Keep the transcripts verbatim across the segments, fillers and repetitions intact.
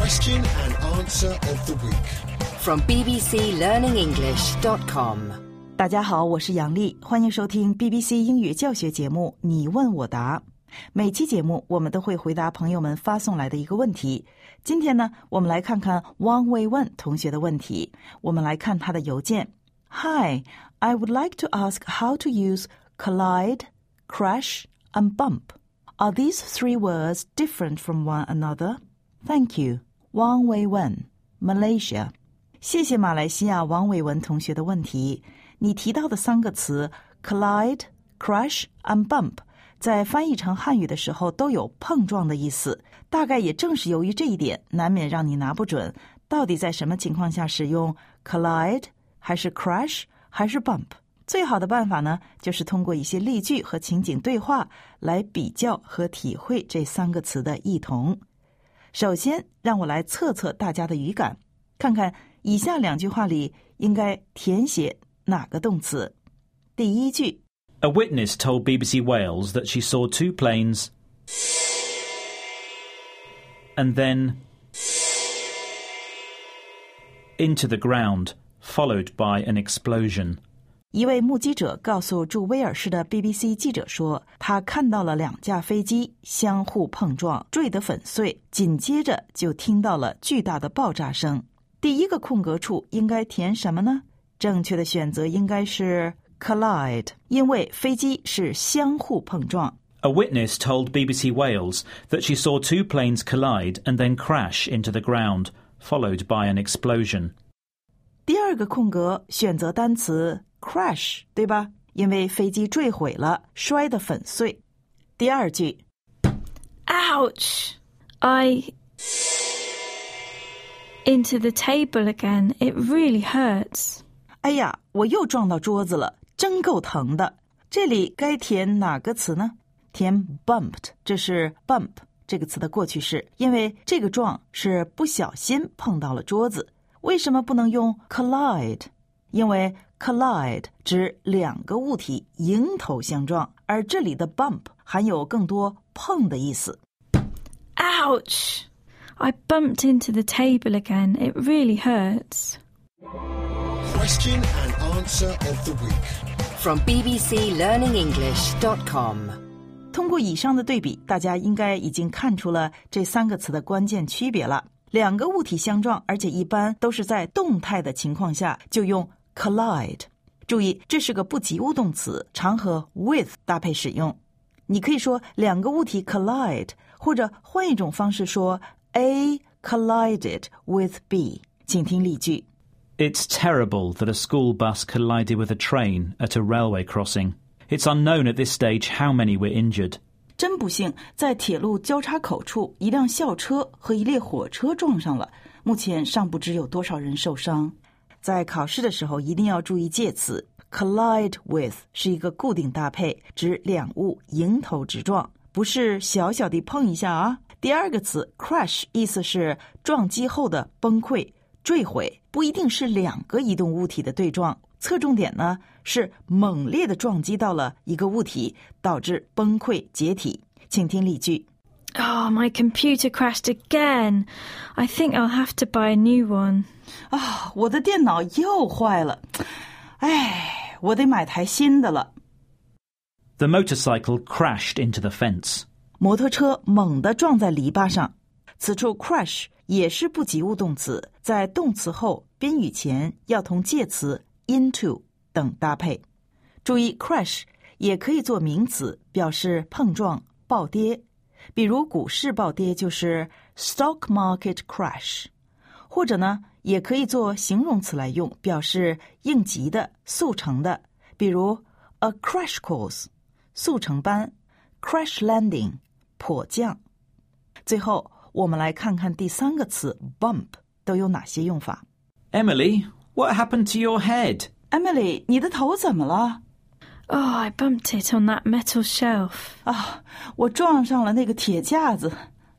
Question and answer of the week from b b c learning english dot com。 大家好，我是杨丽，欢迎收听 B B C 英语教学节目你问我答。每期节目我们都会回答朋友们发送来的一个问题。今天呢，我们来看看汪卫问同学的问题。我们来看他的邮件。 Hi, I would like to ask how to use collide, crash and bump. Are these three words different from one another? Thank you. 汪卫问 Malaysia。 谢谢马来西亚王伟文同学的问题。你提到的三个词 collide, crash and bump在翻译成汉语的时候都有碰撞的意思，大概也正是由于这一点，难免让你拿不准到底在什么情况下使用 collide 还是 crash 还是 bump。 最好的办法呢，就是通过一些例句和情景对话来比较和体会这三个词的异同。首先让我来测测大家的语感，看看以下两句话里应该填写哪个动词。第一句， A witness told B B C Wales that she saw two planes and then into the ground, followed by an explosion. 一位目击者告诉驻威尔士的 B B C 记者说，他看到了两架飞机相互碰撞，坠得粉碎，紧接着就听到了巨大的爆炸声。第一个空格处应该填什么呢？正确的选择应该是collide， 因为飞机是相互碰撞。 A witness told B B C Wales that she saw two planes collide and then crash into the ground, followed by an explosion. 第二个空格选择单词 crash， 对吧？因为飞机坠毁了，摔得粉碎。第二句， Ouch! I... Into the table again. It really hurts. 哎呀，我又撞到桌子了，真够疼的。这里该填哪个词呢？填 bumped， 这是 bump 这个词的过去式，因为这个撞是不小心碰到了桌子。为什么不能用 collide？ 因为 collide 指两个物体迎头相撞，而这里的 bump 含有更多碰的意思。 Ouch! I bumped into the table again. It really hurts. Question and answer of the week from b b c learning english dot com。 通过以上的对比，大家应该已经看出了这三个词的关键区别了。两个物体相撞，而且一般都是在动态的情况下，就用 collide。 注意，这是个不及物动词，常和 with 搭配使用。你可以说两个物体 collide， 或者换一种方式说 A collided with B。 请听例句。 It's terrible that a school bus collided with a train at a railway crossing. It's unknown at this stage how many were injured. 真不幸，在铁路交叉口处，一辆校车和一列火车撞上了，目前尚不知有多少人受伤。在考试的时候一定要注意介词， collide with 是一个固定搭配，指两物迎头直撞，不是小小地碰一下啊。第二个词 crash 意思是撞击后的崩溃、坠毁，不一定是两个移动物体的对撞，侧重点呢是猛烈的撞击到了一个物体，导致崩溃解体。请听例句。 Oh, my computer crashed again. I think I'll have to buy a new one. 啊，我的电脑又坏了，哎，我得买台新的了。 The motorcycle crashed into the fence. 摩托车猛地撞在篱笆上。此处 crash 也是不及物动词，在动词后宾语前要同介词 into 等搭配。注意 crash 也可以做名词，表示碰撞、暴跌，比如股市暴跌就是 stock market crash， 或者呢也可以做形容词来用，表示应急的、速成的，比如 a crash course 速成班， crash landing 迫降。最后我们来看看第三个词 bump 都有哪些用法。 Emily, what happened to your head? Emily, 你的头怎么了？ Oh, I bumped it on that metal shelf. 啊，我撞上了那个铁架子。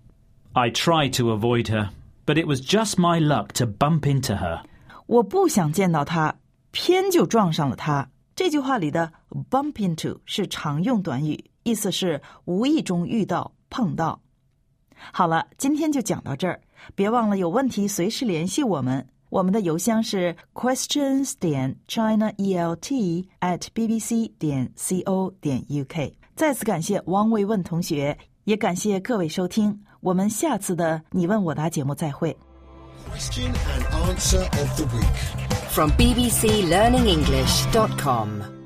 I tried to avoid her, but it was just my luck to bump into her. 我不想见到她，偏就撞上了她。这句话里的 bump into 是常用短语，意思是无意中遇到、碰到。好了，今天就讲到这儿。 别忘了有问题随时联系我们，我们的邮箱是 questions 点 china elt at bbc 点 co 点 uk。 再次感谢汪卫问同学，也感谢各位收听，我们下次的你问我答节目再会。 Question and answer of the week. From b b c learning english dot com